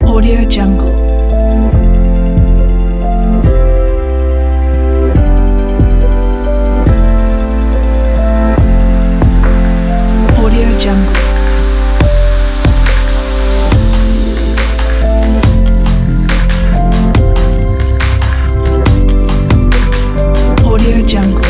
Audio Jungle. Audio Jungle. Audio Jungle.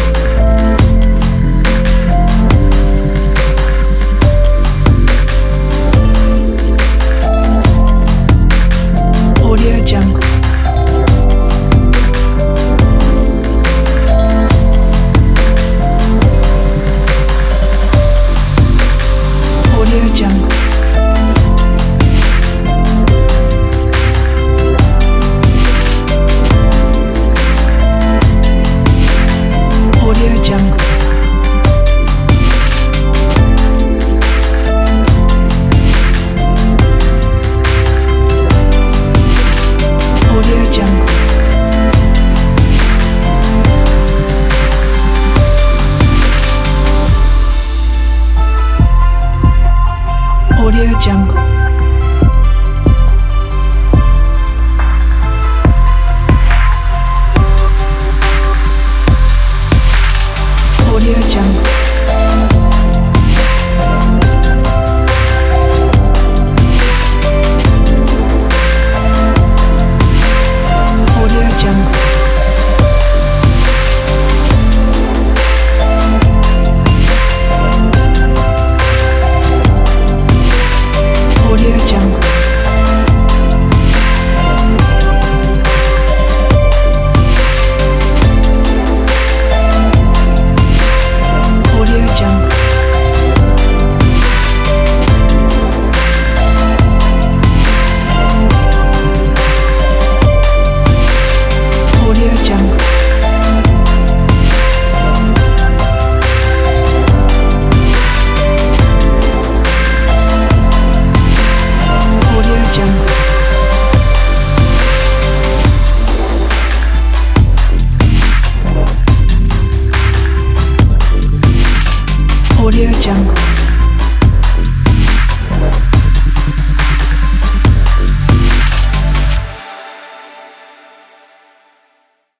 Audio Jungle. Audio Jungle. Audio Jungle. Audio Jungle. Audio Jungle. Audio Jungle. Audio Jungle. Audio Jungle. Audio Jungle. Audio Jungle. Audio Jungle. Audio Jungle.